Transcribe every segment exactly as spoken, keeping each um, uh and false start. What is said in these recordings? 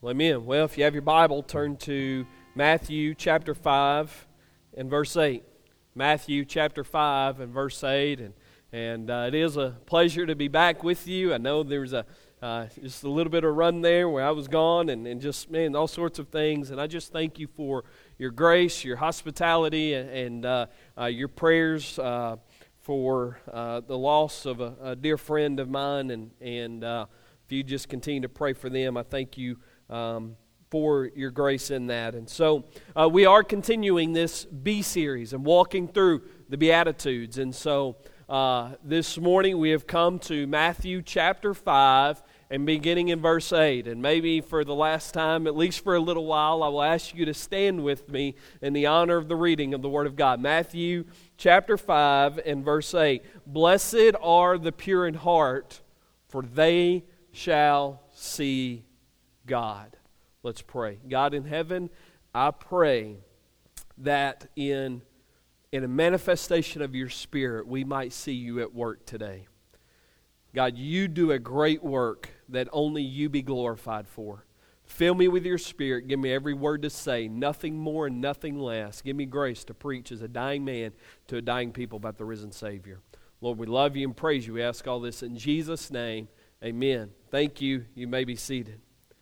Well, amen. Well, if you have your Bible, turn to Matthew chapter five and verse eight. Matthew chapter five and verse eight. And, and uh, it is a pleasure to be back with you. I know there was a uh, just a little bit of run there where I was gone and, and just, man, all sorts of things. And I just thank you for your grace, your hospitality, and, and uh, uh, your prayers uh, for uh, the loss of a, a dear friend of mine. And, and uh, if you just continue to pray for them, I thank you Um, for your grace in that. And so uh, we are continuing this B series and walking through the Beatitudes. And so uh, this morning we have come to Matthew chapter five and beginning in verse eight. And maybe for the last time, at least for a little while, I will ask you to stand with me in the honor of the reading of the Word of God. Matthew chapter five and verse eight. Blessed are the pure in heart, for they shall see God. Let's pray. God in heaven, I pray that in, in a manifestation of your Spirit, we might see you at work today. God, you do a great work that only you be glorified for. Fill me with your Spirit. Give me every word to say, nothing more and nothing less. Give me grace to preach as a dying man to a dying people about the risen Savior. Lord, we love you and praise you. We ask all this in Jesus' name. Amen. Thank you. You may be seated.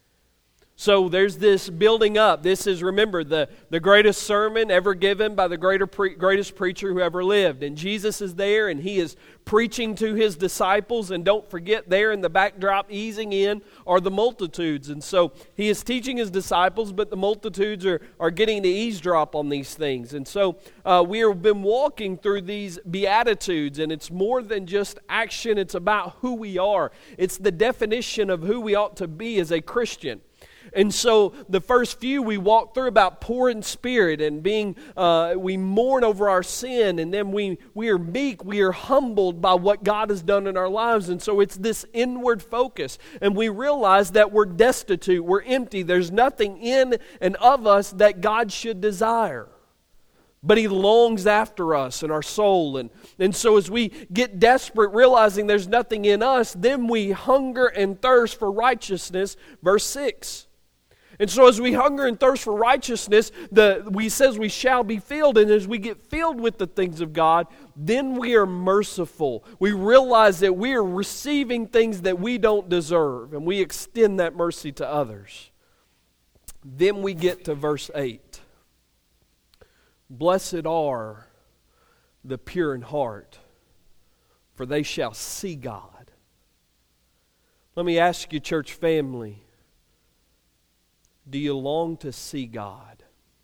So there's this building up. This is, remember, the, the greatest sermon ever given by the greater pre- greatest preacher who ever lived. And Jesus is there, and He is preaching to His disciples. And don't forget, there in the backdrop, easing in, are the multitudes. And so He is teaching His disciples, but the multitudes are, are getting to eavesdrop on these things. And so uh, we have been walking through these Beatitudes, and it's more than just action. It's about who we are. It's the definition of who we ought to be as a Christian. And so the first few we walked through about poor in spirit and being, uh, we mourn over our sin, and then we, we are meek, we are humbled by what God has done in our lives. And so it's this inward focus. And we realize that we're destitute, we're empty, there's nothing in and of us that God should desire. But He longs after us in our soul. And, and so as we get desperate, realizing there's nothing in us, then we hunger and thirst for righteousness. Verse six. And so as we hunger and thirst for righteousness, the we says we shall be filled. And as we get filled with the things of God, then we are merciful. We realize that we are receiving things that we don't deserve. And we extend that mercy to others. Then we get to verse eight. Blessed are the pure in heart, for they shall see God. Let me ask you, church family, do you long to see God?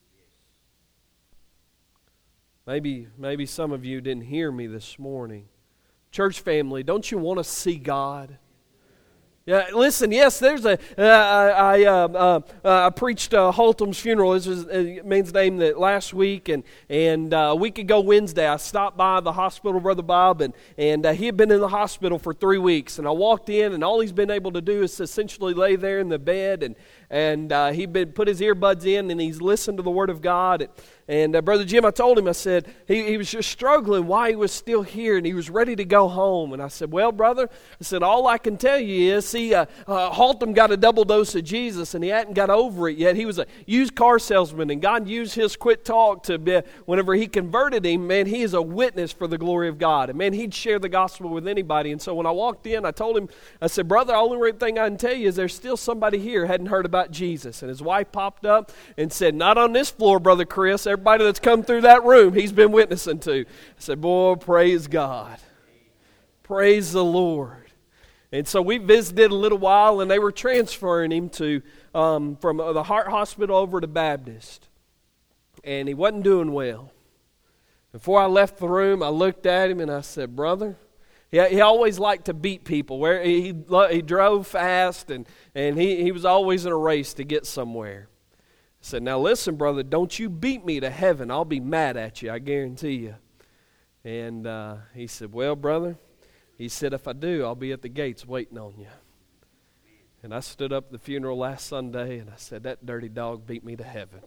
Maybe, maybe some of you didn't hear me this morning. Church family, don't you want to see God? Yeah, listen, yes, there's a, uh, I, uh, uh, uh, I preached uh, Haltom's funeral, this was a man's name, that last week, and, and uh, a week ago Wednesday, I stopped by the hospital, Brother Bob, and, and uh, he had been in the hospital for three weeks, and I walked in, and all he's been able to do is essentially lay there in the bed, and, and uh, he'd been, put his earbuds in, and he's listened to the Word of God, and, and uh, Brother Jim, I told him, I said, he, he was just struggling why he was still here, and he was ready to go home, and I said, well, brother, I said, all I can tell you is, see, uh, uh, Haltom got a double dose of Jesus, and he hadn't got over it yet. He was a used car salesman, and God used his quick talk to be, whenever He converted him, man, he is a witness for the glory of God, and man, he'd share the gospel with anybody. And so when I walked in, I told him, I said, brother, the only thing I can tell you is there's still somebody here who hadn't heard about Jesus. And his wife popped up and said, not on this floor, Brother Chris. Everybody that's come through that room, he's been witnessing to. I said, boy, praise God. Praise the Lord. And so we visited a little while, and they were transferring him to um, from the heart hospital over to Baptist. And he wasn't doing well. Before I left the room, I looked at him and I said, brother, he, he always liked to beat people. Where he, he drove fast, and, and he, he was always in a race to get somewhere. I said, now listen, brother, don't you beat me to heaven. I'll be mad at you, I guarantee you. And uh, he said, well, brother, he said, if I do, I'll be at the gates waiting on you. And I stood up at the funeral last Sunday, and I said, that dirty dog beat me to heaven.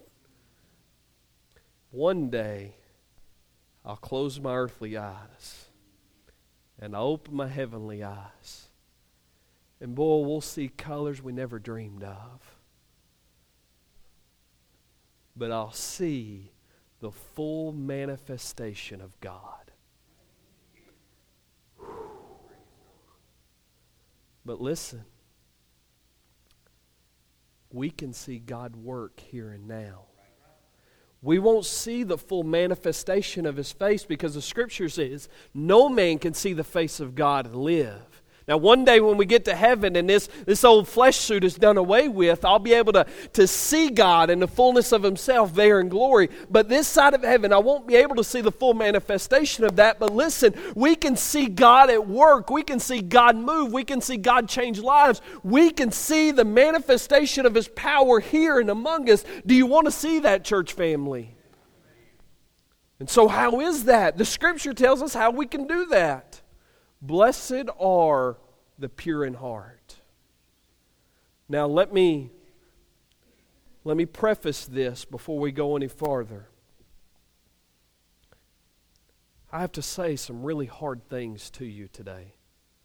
One day, I'll close my earthly eyes, and I'll open my heavenly eyes. And boy, we'll see colors we never dreamed of. but I'll see the full manifestation of God. But listen, we can see God work here and now. We won't see the full manifestation of His face because the Scripture says no man can see the face of God and live. Now one day when we get to heaven and this, this old flesh suit is done away with, I'll be able to, to see God in the fullness of Himself there in glory. But this side of heaven, I won't be able to see the full manifestation of that. But listen, we can see God at work. We can see God move. We can see God change lives. We can see the manifestation of His power here and among us. Do you want to see that, church family? And so how is that? The Scripture tells us how we can do that. Blessed are the pure in heart. Now let me let me preface this before we go any farther. I have to say some really hard things to you today.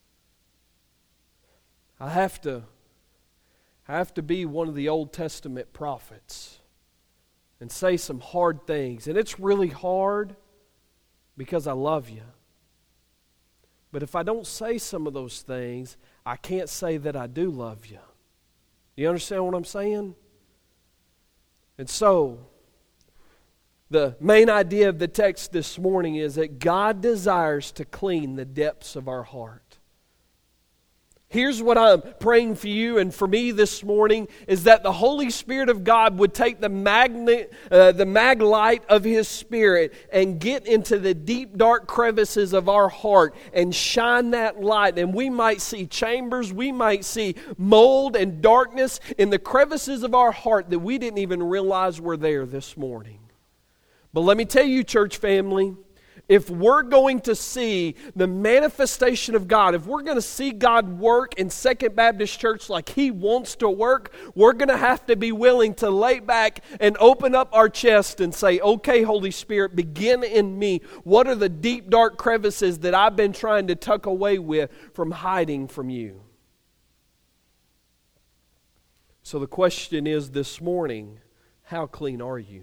I have to I have to be one of the Old Testament prophets and say some hard things. And it's really hard because I love you. But if I don't say some of those things, I can't say that I do love you. You understand what I'm saying? And so, the main idea of the text this morning is that God desires to clean the depths of our heart. Here's what I'm praying for you and for me this morning is that the Holy Spirit of God would take the magnet, uh, the mag light of His Spirit and get into the deep dark crevices of our heart and shine that light. And we might see chambers, we might see mold and darkness in the crevices of our heart that we didn't even realize were there this morning. But let me tell you, church family, if we're going to see the manifestation of God, if we're going to see God work in Second Baptist Church like He wants to work, we're going to have to be willing to lay back and open up our chest and say, okay, Holy Spirit, begin in me. What are the deep, dark crevices that I've been trying to tuck away with from hiding from You? So the question is this morning, how clean are you?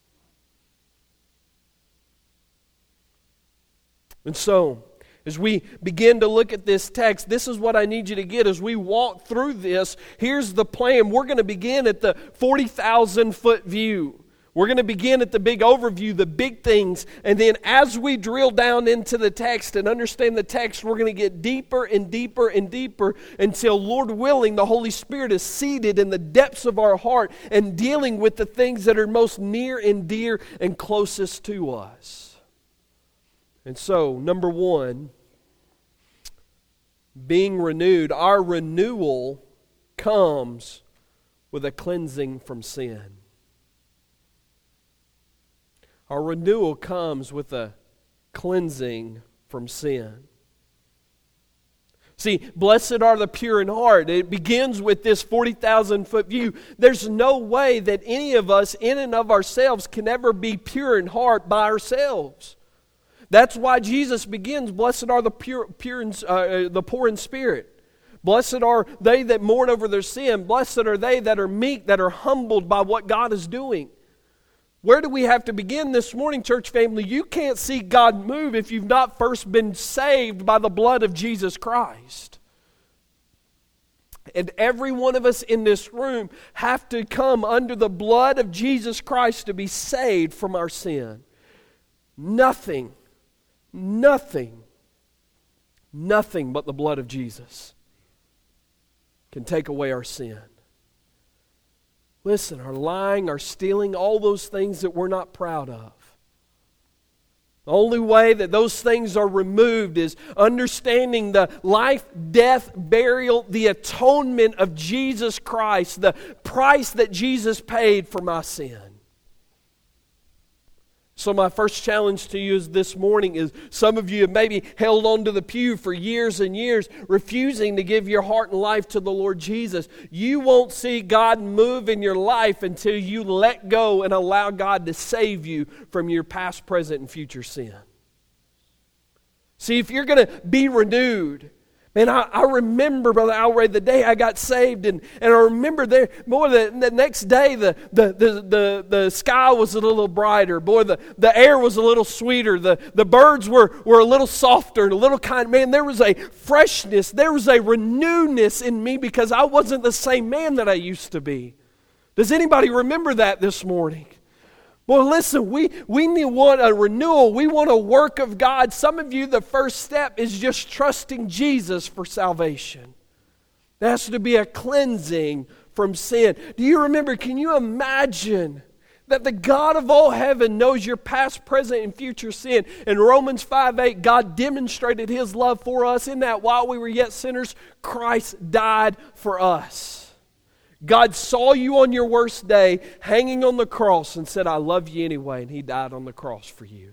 And so, as we begin to look at this text, this is what I need you to get as we walk through this. Here's the plan. We're going to begin at the forty thousand foot view. We're going to begin at the big overview, the big things. And then as we drill down into the text and understand the text, we're going to get deeper and deeper and deeper until, Lord willing, the Holy Spirit is seated in the depths of our heart and dealing with the things that are most near and dear and closest to us. And so, number one, being renewed. Our renewal comes with a cleansing from sin. Our renewal comes with a cleansing from sin. See, blessed are the pure in heart. It begins with this forty thousand foot view. There's no way that any of us in and of ourselves can ever be pure in heart by ourselves. That's why Jesus begins, blessed are the pure, pure in, uh, the poor in spirit. Blessed are they that mourn over their sin. Blessed are they that are meek, that are humbled by what God is doing. Where do we have to begin this morning, church family? You can't see God move if you've not first been saved by the blood of Jesus Christ. And every one of us in this room have to come under the blood of Jesus Christ to be saved from our sin. Nothing Nothing, nothing but the blood of Jesus can take away our sin. Listen, our lying, our stealing, all those things that we're not proud of. The only way that those things are removed is understanding the life, death, burial, the atonement of Jesus Christ, the price that Jesus paid for my sin. So my first challenge to you is this morning is some of you have maybe held on to the pew for years and years, refusing to give your heart and life to the Lord Jesus. You won't see God move in your life until you let go and allow God to save you from your past, present, and future sin. See, if you're going to be renewed, And I, I remember, Brother Alray, the day I got saved, and, and I remember there, boy, the, the next day the, the, the, the, the sky was a little brighter. Boy, the, the air was a little sweeter. The, the birds were, were a little softer and a little kind. Man, there was a freshness, there was a renewedness in me because I wasn't the same man that I used to be. Does anybody remember that this morning? Well, listen, we, we need want a renewal. We want a work of God. Some of you, the first step is just trusting Jesus for salvation. There has to be a cleansing from sin. Do you remember, can you imagine that the God of all heaven knows your past, present, and future sin? In Romans five eight, God demonstrated His love for us in that while we were yet sinners, Christ died for us. God saw you on your worst day hanging on the cross and said, I love you anyway, and He died on the cross for you.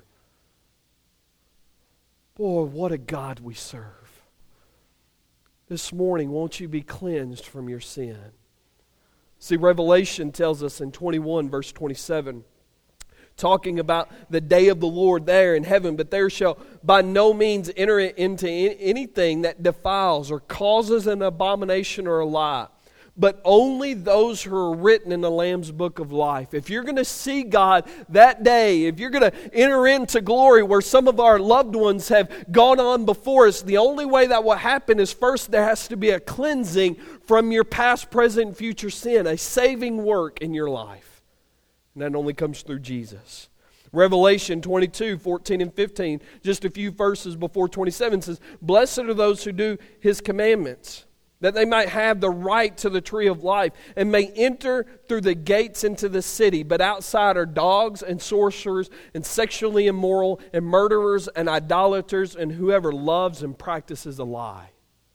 Boy, what a God we serve. This morning, won't you be cleansed from your sin? See, Revelation tells us in twenty-one, verse twenty-seven, talking about the day of the Lord there in heaven, but there shall by no means enter into anything that defiles or causes an abomination or a lie, but only those who are written in the Lamb's book of life. If you're going to see God that day, if you're going to enter into glory where some of our loved ones have gone on before us, the only way that will happen is first there has to be a cleansing from your past, present, and future sin, a saving work in your life. And that only comes through Jesus. Revelation twenty-two, fourteen and fifteen, just a few verses before twenty-seven, says, Blessed are those who do His commandments, that they might have the right to the tree of life and may enter through the gates into the city. But outside are dogs and sorcerers and sexually immoral and murderers and idolaters and whoever loves and practices a lie.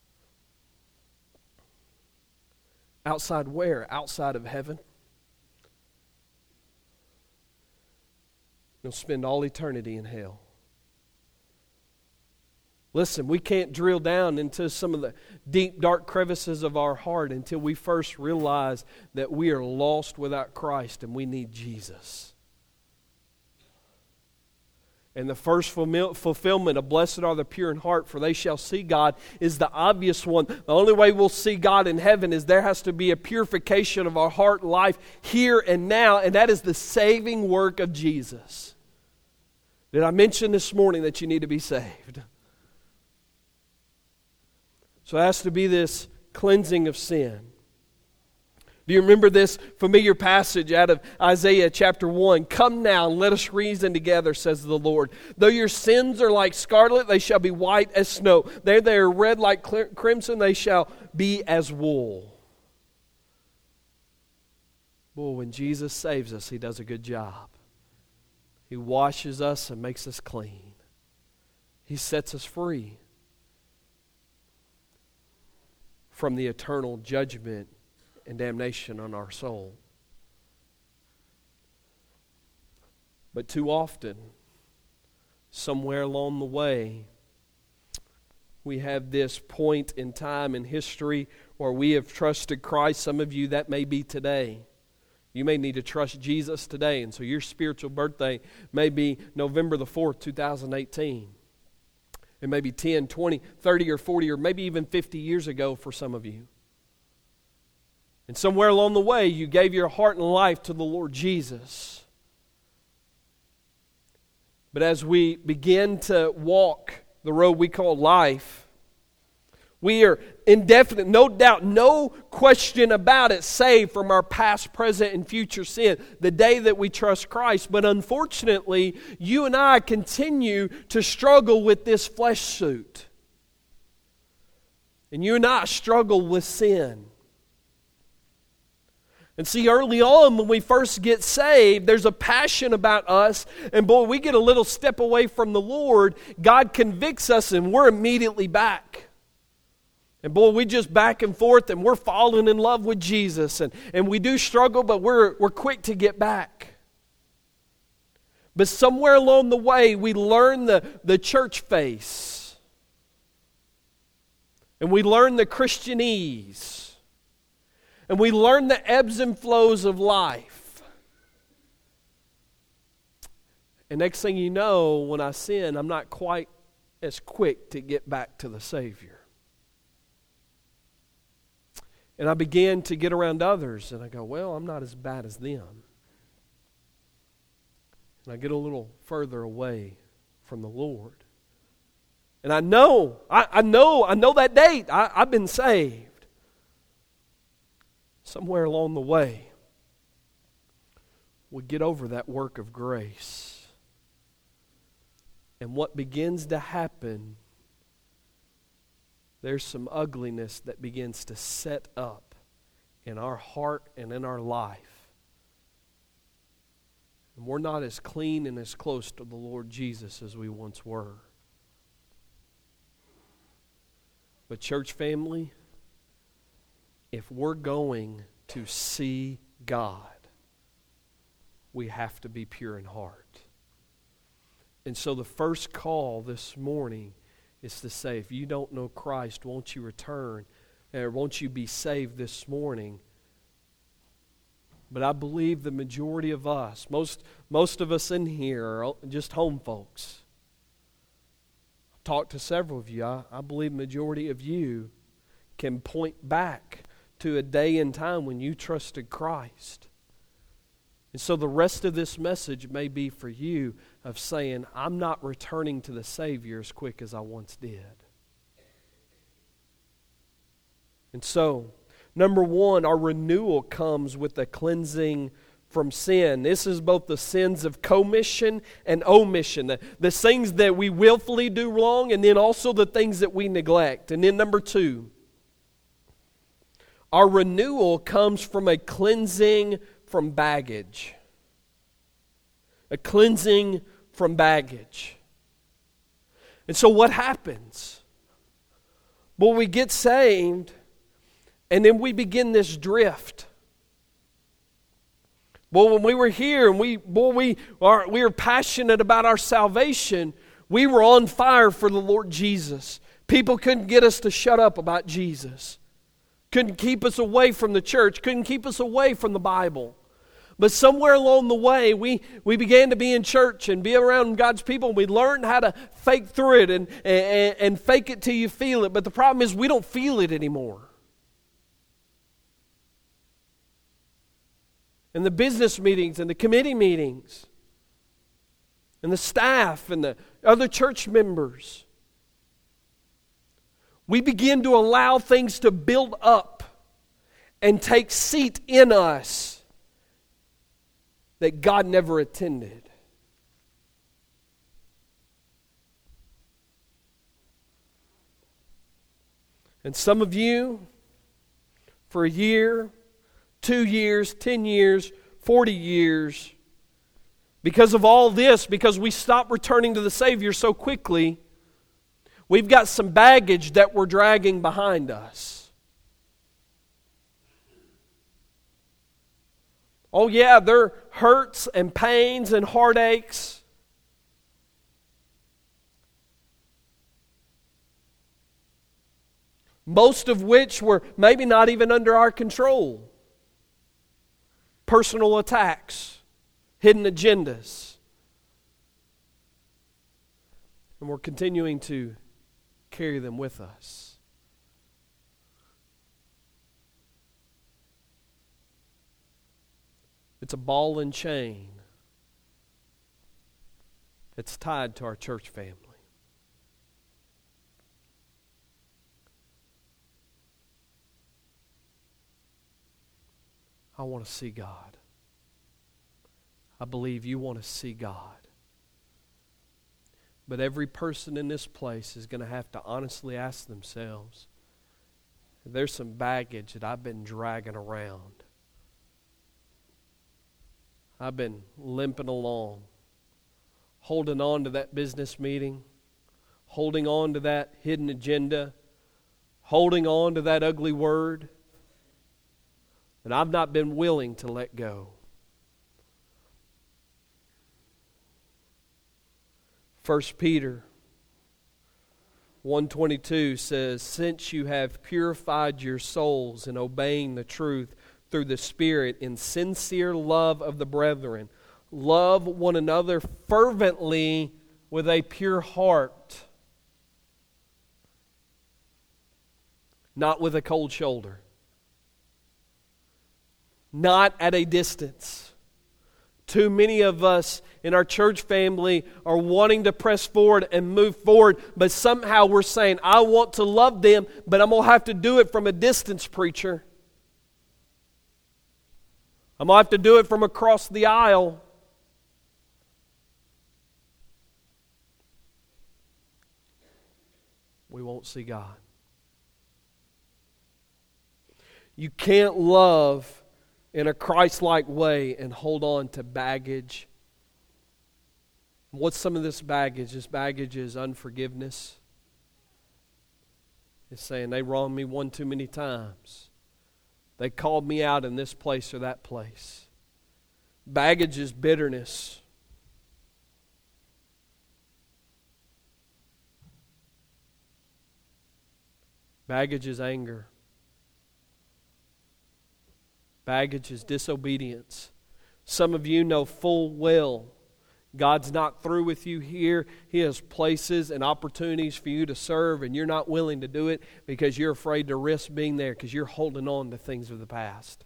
Outside where? Outside of heaven. You'll spend all eternity in hell. Listen, we can't drill down into some of the deep, dark crevices of our heart until we first realize that we are lost without Christ and we need Jesus. And the first fulfillment of blessed are the pure in heart, for they shall see God, is the obvious one. The only way we'll see God in heaven is there has to be a purification of our heart and life here and now, and that is the saving work of Jesus. Did I mention this morning that you need to be saved? So it has to be this cleansing of sin. Do you remember this familiar passage out of Isaiah chapter one? Come now and let us reason together, says the Lord. Though your sins are like scarlet, they shall be white as snow. Though they are red like crimson, they shall be as wool. Well, when Jesus saves us, He does a good job. He washes us and makes us clean. He sets us free from the eternal judgment and damnation on our soul. But too often, somewhere along the way, we have this point in time in history where we have trusted Christ. Some of you, that may be today. You may need to trust Jesus today, and so your spiritual birthday may be November the fourth, two thousand eighteen. It may be ten, twenty, thirty, or forty, or maybe even fifty years ago for some of you. And somewhere along the way, you gave your heart and life to the Lord Jesus. But as we begin to walk the road we call life, we are indefinite, no doubt, no question about it, saved from our past, present, and future sin the day that we trust Christ. But unfortunately, you and I continue to struggle with this flesh suit. And you and I struggle with sin. And see, early on when we first get saved, there's a passion about us. And boy, we get a little step away from the Lord, God convicts us and we're immediately back. And boy, we just back and forth and we're falling in love with Jesus. And, and we do struggle, but we're, we're quick to get back. But somewhere along the way, we learn the, the church face. And we learn the Christianese. And we learn the ebbs and flows of life. And next thing you know, when I sin, I'm not quite as quick to get back to the Savior. And I began to get around others, and I go, well, I'm not as bad as them. And I get a little further away from the Lord. And I know, I, I know, I know that date. I, I've been saved. Somewhere along the way, we get over that work of grace. And what begins to happen, there's some ugliness that begins to set up in our heart and in our life. And we're not as clean and as close to the Lord Jesus as we once were. But church family, if we're going to see God, we have to be pure in heart. And so the first call this morning is to say, if you don't know Christ, won't you return, or won't you be saved this morning? But I believe the majority of us, most, most of us in here are just home folks. I've talked to several of you. I, I believe the majority of you can point back to a day and time when you trusted Christ. And so the rest of this message may be for you of saying, I'm not returning to the Savior as quick as I once did. And so, number one, our renewal comes with the cleansing from sin. This is both the sins of commission and omission. The, the things that we willfully do wrong, and then also the things that we neglect. And then number two, our renewal comes from a cleansing from baggage. A cleansing from baggage. And so what happens? Well, we get saved, and then we begin this drift. Well, when we were here and we, boy, we are we were passionate about our salvation, we were on fire for the Lord Jesus. People couldn't get us to shut up about Jesus. Couldn't keep us away from the church. Couldn't keep us away from the Bible. But somewhere along the way, we, we began to be in church and be around God's people. We learned how to fake through it and, and, and fake it till you feel it. But the problem is we don't feel it anymore. And the business meetings and the committee meetings and the staff and the other church members, we begin to allow things to build up and take seat in us that God never attended. And some of you, for a year, two years, ten years, forty years, because of all this, because we stopped returning to the Savior so quickly, we've got some baggage that we're dragging behind us. Oh yeah, there are hurts and pains and heartaches. Most of which were maybe not even under our control. Personal attacks, hidden agendas. And we're continuing to carry them with us. It's a ball and chain. It's tied to our church family. I want to see God. I believe you want to see God. But every person in this place is going to have to honestly ask themselves, there's some baggage that I've been dragging around. I've been limping along, holding on to that business meeting, holding on to that hidden agenda, holding on to that ugly word, and I've not been willing to let go. First Peter one twenty-two says, since you have purified your souls in obeying the truth through the Spirit in sincere love of the brethren, love one another fervently with a pure heart, not with a cold shoulder. not at a distance. Too many of us in our church family are wanting to press forward and move forward, but somehow we're saying, I want to love them, but I'm going to have to do it from a distance, preacher. I'm going to have to do it from across the aisle. We won't see God. You can't love in a Christ-like way and hold on to baggage. What's some of this baggage? This baggage is unforgiveness. It's saying they wronged me one too many times. They called me out in this place or that place. Baggage is bitterness. Baggage is anger. Baggage is disobedience. Some of you know full well God's not through with you here. He has places and opportunities for you to serve, and you're not willing to do it because you're afraid to risk being there because you're holding on to things of the past.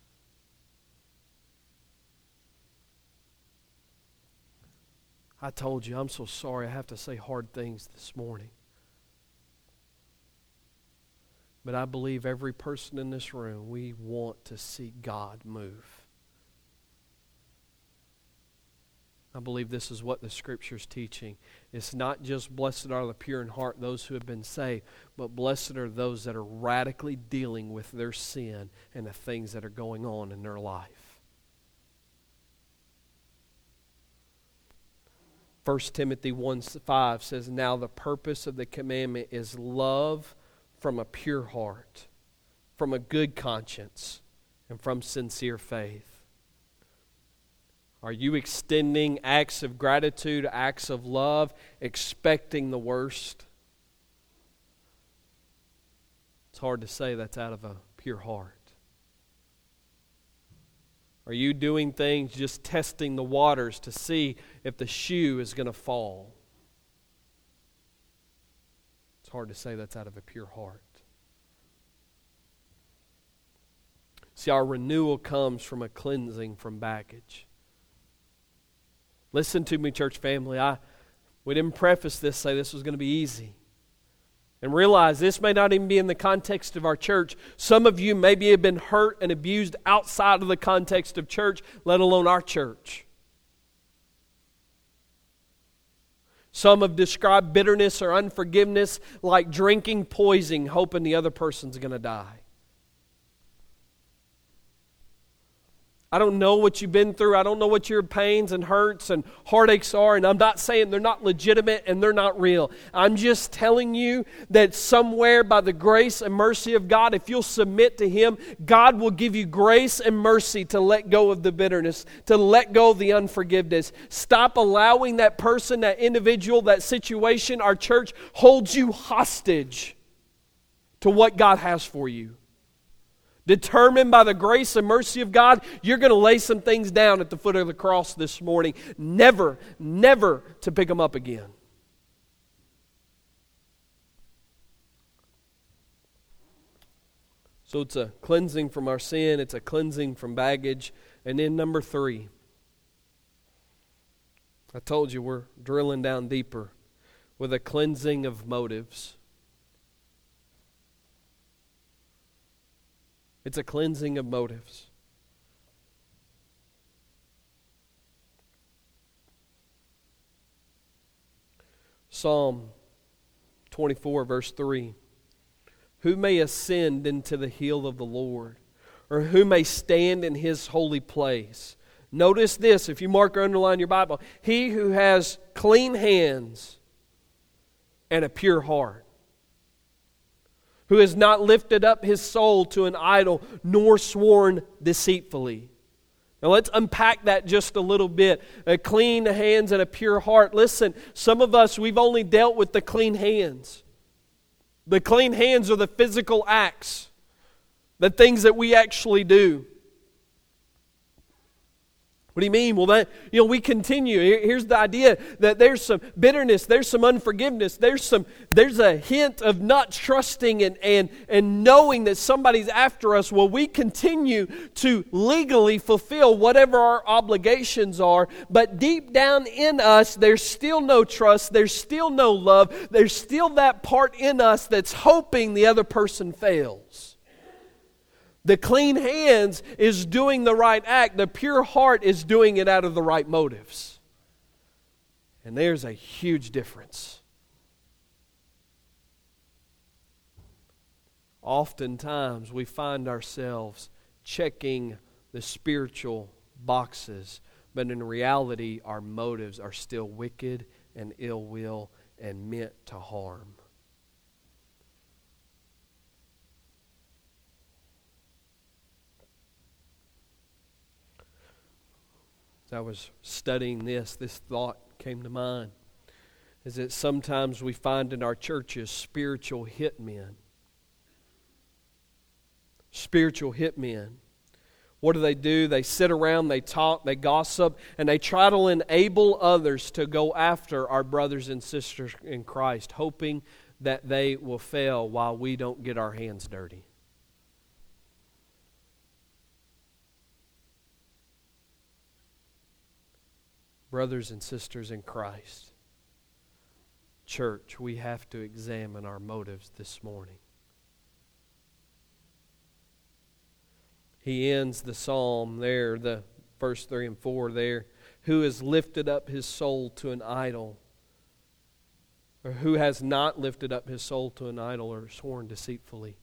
I told you, I'm so sorry I have to say hard things this morning. But I believe every person in this room, we want to see God move. I believe this is what the Scripture's teaching. It's not just blessed are the pure in heart, those who have been saved, but blessed are those that are radically dealing with their sin and the things that are going on in their life. First Timothy one five says, now the purpose of the commandment is love from a pure heart, from a good conscience, and from sincere faith. Are you extending acts of gratitude, acts of love, expecting the worst? It's hard to say that's out of a pure heart. Are you doing things just testing the waters to see if the shoe is going to fall? It's hard to say that's out of a pure heart. See, our renewal comes from a cleansing from baggage. Listen to me, church family. I we didn't preface this, say this was going to be easy. And realize this may not even be in the context of our church. Some of you maybe have been hurt and abused outside of the context of church, let alone our church. Some have described bitterness or unforgiveness like drinking poison, hoping the other person's going to die. I don't know what you've been through. I don't know what your pains and hurts and heartaches are. And I'm not saying they're not legitimate and they're not real. I'm just telling you that somewhere by the grace and mercy of God, if you'll submit to Him, God will give you grace and mercy to let go of the bitterness, to let go of the unforgiveness. Stop allowing that person, that individual, that situation, our church holds you hostage to what God has for you. Determined by the grace and mercy of God, you're going to lay some things down at the foot of the cross this morning. Never, never to pick them up again. So it's a cleansing from our sin. It's a cleansing from baggage. And then number three. I told you we're drilling down deeper with a cleansing of motives. It's a cleansing of motives. Psalm twenty-four, verse three. Who may ascend into the hill of the Lord, or who may stand in His holy place? Notice this, if you mark or underline your Bible. He who has clean hands and a pure heart, who has not lifted up his soul to an idol, nor sworn deceitfully. Now let's unpack that just a little bit. A clean hands and a pure heart. Listen, some of us, we've only dealt with the clean hands. The clean hands are the physical acts, the things that we actually do. What do you mean? Well, that, you know, we continue. Here's the idea that there's some bitterness, there's some unforgiveness, there's some, there's a hint of not trusting and, and, and knowing that somebody's after us. Well, we continue to legally fulfill whatever our obligations are, but deep down in us, there's still no trust, there's still no love, there's still that part in us that's hoping the other person fails. The clean hands is doing the right act. The pure heart is doing it out of the right motives. And there's a huge difference. Oftentimes we find ourselves checking the spiritual boxes, but in reality our motives are still wicked and ill will and meant to harm. As I was studying this, this thought came to mind, is that sometimes we find in our churches spiritual hitmen. Spiritual hitmen. What do they do? They sit around, they talk, they gossip, and they try to enable others to go after our brothers and sisters in Christ, hoping that they will fail while we don't get our hands dirty. Brothers and sisters in Christ, church, we have to examine our motives this morning. He ends the psalm there, the verse three and four there. Who has lifted up his soul to an idol? Or who has not lifted up his soul to an idol or sworn deceitfully?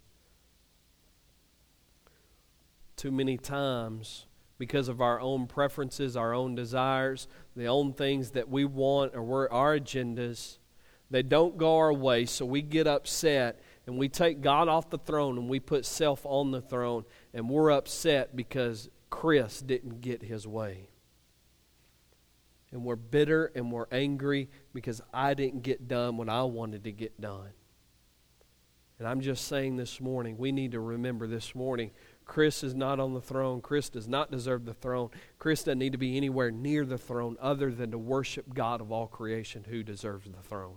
Too many times, because of our own preferences, our own desires, the own things that we want or our agendas, they don't go our way, so we get upset and we take God off the throne and we put self on the throne, and we're upset because Chris didn't get his way. And we're bitter and we're angry because I didn't get done what I wanted to get done. And I'm just saying this morning, we need to remember this morning, Chris is not on the throne. Chris does not deserve the throne. Chris doesn't need to be anywhere near the throne other than to worship God of all creation who deserves the throne.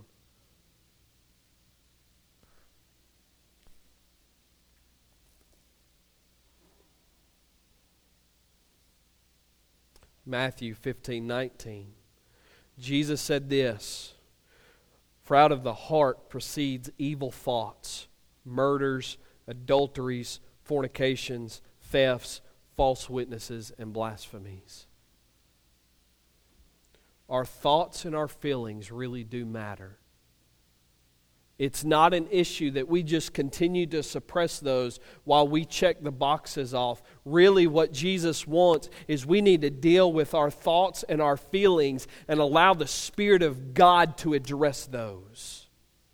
Matthew fifteen nineteen. Jesus said this, for out of the heart proceeds evil thoughts, murders, adulteries, fornications, thefts, false witnesses, and blasphemies. Our thoughts and our feelings really do matter. It's not an issue that we just continue to suppress those while we check the boxes off. Really what Jesus wants is we need to deal with our thoughts and our feelings and allow the Spirit of God to address those.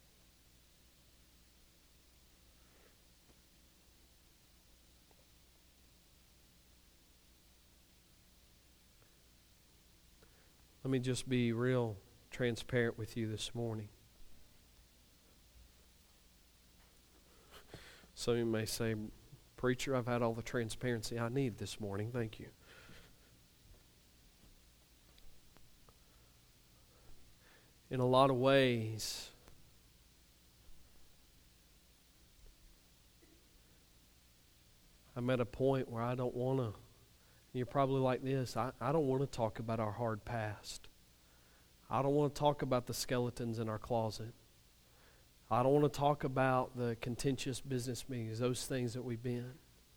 Let me just be real transparent with you this morning. Some of you may say, preacher, I've had all the transparency I need this morning. Thank you. In a lot of ways, I'm at a point where I don't want to, you're probably like this, I, I don't want to talk about our hard past. I don't want to talk about the skeletons in our closet. I don't want to talk about the contentious business meetings, those things that we've been.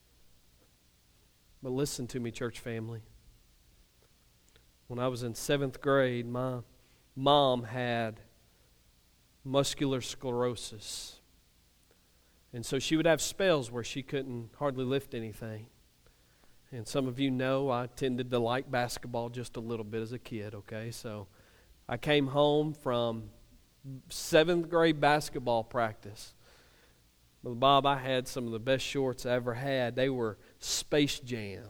But listen to me, church family. When I was in seventh grade, my mom had muscular sclerosis. And so she would have spells where she couldn't hardly lift anything. And some of you know I tended to like basketball just a little bit as a kid, okay? So I came home from seventh grade basketball practice. Well, Bob, I had some of the best shorts I ever had. They were Space Jam.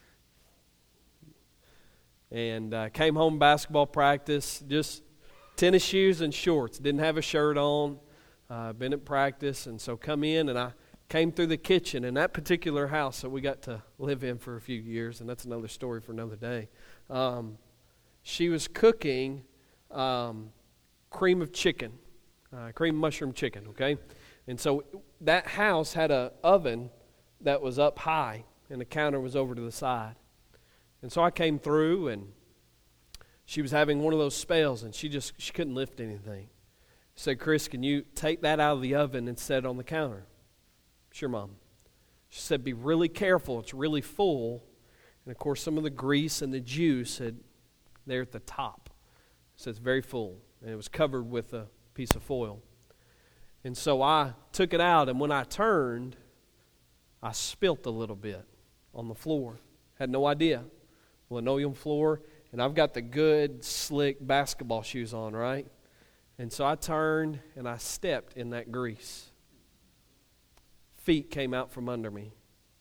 And uh, came home basketball practice, just tennis shoes and shorts. Didn't have a shirt on. Uh, been at practice, and so come in, and I came through the kitchen in that particular house that we got to live in for a few years, and that's another story for another day. Um, she was cooking um, cream of chicken, uh, cream mushroom chicken, okay? And so that house had an oven that was up high, and the counter was over to the side. And so I came through, and she was having one of those spells, and she just she couldn't lift anything. I said, Chris, can you take that out of the oven and set it on the counter? Sure, Mom. She said, be really careful. It's really full. And, of course, some of the grease and the juice had there at the top. So it's very full, and it was covered with a piece of foil. And so I took it out, and when I turned, I spilt a little bit on the floor. Had no idea. Linoleum floor, and I've got the good, slick basketball shoes on, right? And so I turned, and I stepped in that grease. Feet came out from under me.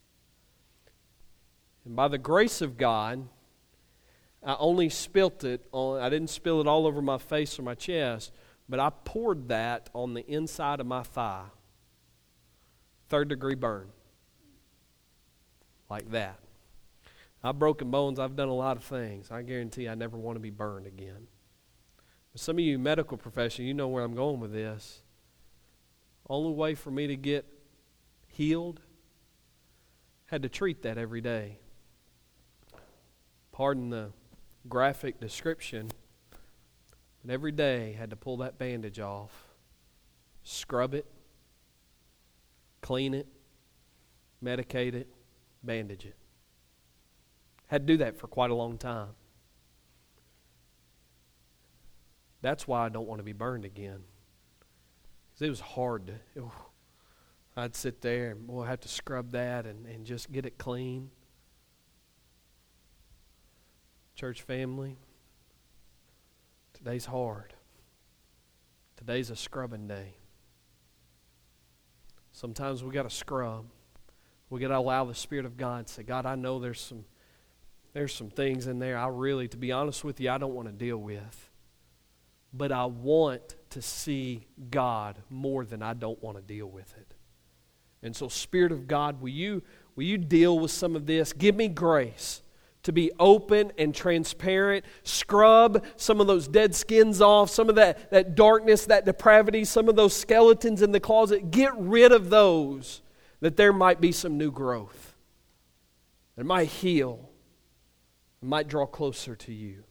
And by the grace of God, I only spilt it on, I didn't spill it all over my face or my chest, but I poured that on the inside of my thigh. Third degree burn. Like that. I've broken bones. I've done a lot of things. I guarantee I never want to be burned again. But some of you medical profession, you know where I'm going with this. Only way for me to get healed, had to treat that every day. Pardon the graphic description, but every day had to pull that bandage off, scrub it, clean it, medicate it, bandage it. Had to do that for quite a long time. That's why I don't want to be burned again. Because it was hard to, it, I'd sit there and we'll have to scrub that and, and just get it clean. Church family, today's hard. Today's a scrubbing day. Sometimes we got to scrub. We got to allow the Spirit of God to say, God, I know there's some there's some things in there I really, to be honest with you, I don't want to deal with. But I want to see God more than I don't want to deal with it. And so, Spirit of God, will you, will you deal with some of this? Give me grace to be open and transparent. Scrub some of those dead skins off, some of that, that darkness, that depravity, some of those skeletons in the closet. Get rid of those, that there might be some new growth. It might heal. It might draw closer to you.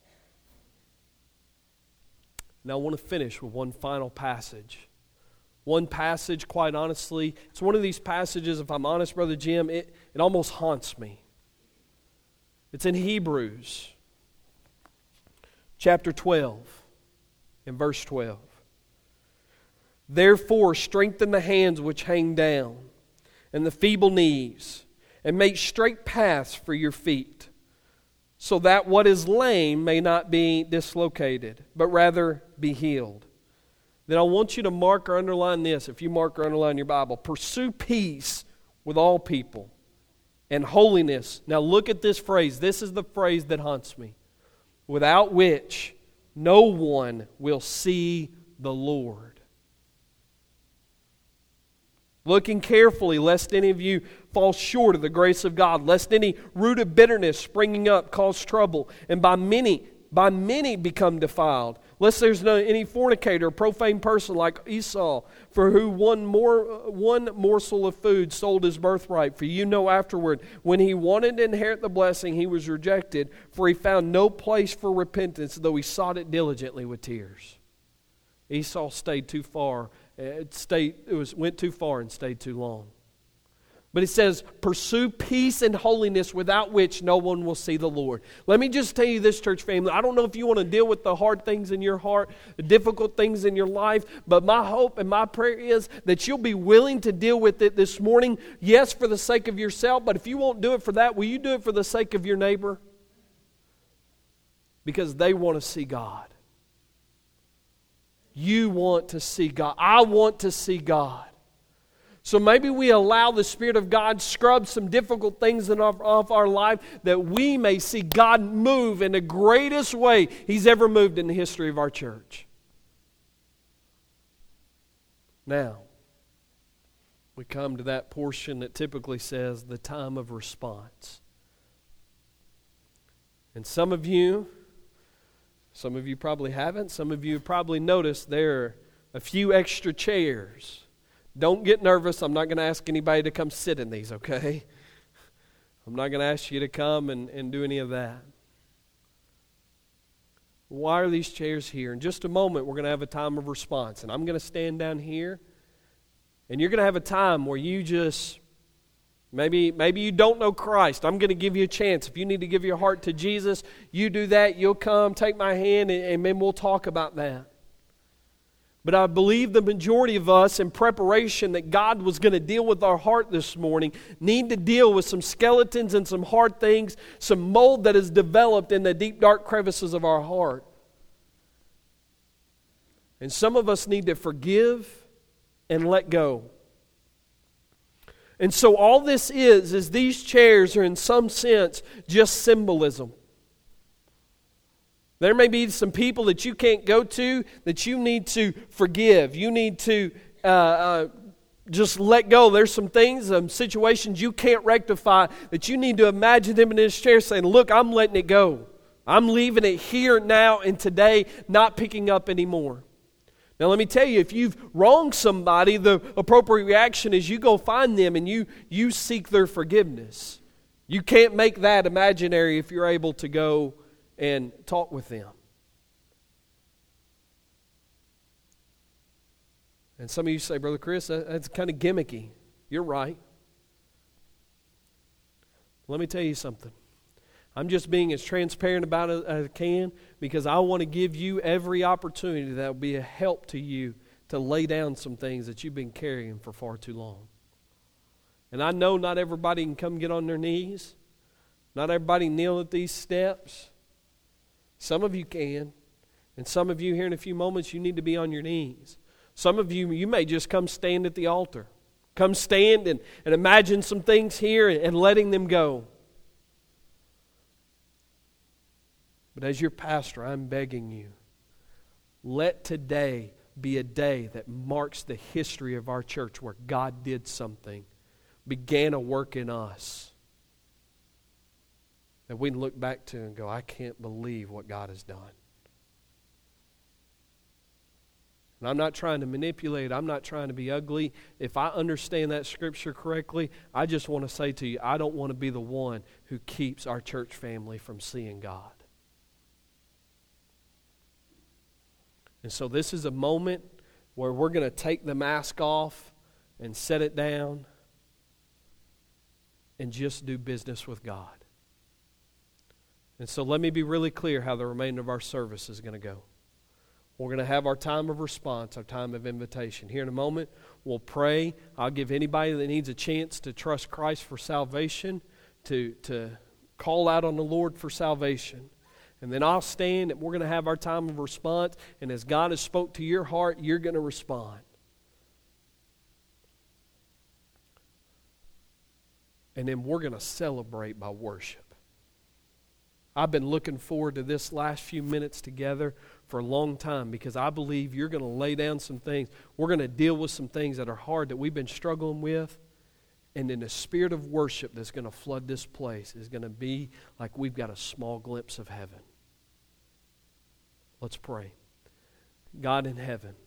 Now I want to finish with one final passage. One passage, quite honestly, it's one of these passages, if I'm honest, Brother Jim, it, it almost haunts me. It's in Hebrews chapter twelve, in verse twelve. Therefore, strengthen the hands which hang down, and the feeble knees, and make straight paths for your feet, so that what is lame may not be dislocated, but rather be healed. Then I want you to mark or underline this, if you mark or underline your Bible. Pursue peace with all people and holiness. Now look at this phrase. This is the phrase that haunts me. Without which no one will see the Lord. Looking carefully, lest any of you fall short of the grace of God, lest any root of bitterness springing up cause trouble, and by many, by many become defiled. Lest there's no any fornicator, profane person like Esau, for who one more one morsel of food sold his birthright. For you know afterward, when he wanted to inherit the blessing, he was rejected, for he found no place for repentance, though he sought it diligently with tears. Esau stayed too far. It stayed. It was went too far and stayed too long. But it says, pursue peace and holiness, without which no one will see the Lord. Let me just tell you this, church family. I don't know if you want to deal with the hard things in your heart, the difficult things in your life, but my hope and my prayer is that you'll be willing to deal with it this morning. Yes, for the sake of yourself, but if you won't do it for that, will you do it for the sake of your neighbor? Because they want to see God. You want to see God. I want to see God. So maybe we allow the Spirit of God scrub some difficult things in our, off our life, that we may see God move in the greatest way He's ever moved in the history of our church. Now, we come to that portion that typically says the time of response. And some of you, some of you probably haven't, some of you have probably noticed there are a few extra chairs. Don't get nervous. I'm not going to ask anybody to come sit in these, okay? I'm not going to ask you to come and, and do any of that. Why are these chairs here? In just a moment, we're going to have a time of response. And I'm going to stand down here. And you're going to have a time where you just, maybe, maybe you don't know Christ. I'm going to give you a chance. If you need to give your heart to Jesus, you do that. You'll come, take my hand, and, and then we'll talk about that. But I believe the majority of us, in preparation that God was going to deal with our heart this morning, need to deal with some skeletons and some hard things, some mold that is developed in the deep, dark crevices of our heart. And some of us need to forgive and let go. And so all this is, is these chairs are in some sense just symbolism. There may be some people that you can't go to that you need to forgive. You need to uh, uh, just let go. There's some things, some situations you can't rectify that you need to imagine them in this chair saying, look, I'm letting it go. I'm leaving it here now and today, not picking up anymore. Now let me tell you, if you've wronged somebody, the appropriate reaction is you go find them and you, you seek their forgiveness. You can't make that imaginary if you're able to go and talk with them. And some of you say, Brother Chris, that, that's kind of gimmicky. You're right. Let me tell you something. I'm just being as transparent about it as I can because I want to give you every opportunity that will be a help to you to lay down some things that you've been carrying for far too long. And I know not everybody can come get on their knees. Not everybody kneel at these steps. Some of you can. And some of you here in a few moments, you need to be on your knees. Some of you, you may just come stand at the altar. Come stand and, and imagine some things here and, and letting them go. But as your pastor, I'm begging you, let today be a day that marks the history of our church where God did something, began a work in us, that we can look back to and go, I can't believe what God has done. And I'm not trying to manipulate. I'm not trying to be ugly. If I understand that scripture correctly, I just want to say to you, I don't want to be the one who keeps our church family from seeing God. And so this is a moment where we're going to take the mask off and set it down and just do business with God. And so let me be really clear how the remainder of our service is going to go. We're going to have our time of response, our time of invitation. Here in a moment, we'll pray. I'll give anybody that needs a chance to trust Christ for salvation, to, to call out on the Lord for salvation. And then I'll stand and we're going to have our time of response. And as God has spoke to your heart, you're going to respond. And then we're going to celebrate by worship. I've been looking forward to this last few minutes together for a long time because I believe you're going to lay down some things. We're going to deal with some things that are hard that we've been struggling with. And then the spirit of worship that's going to flood this place is going to be like we've got a small glimpse of heaven. Let's pray. God in heaven,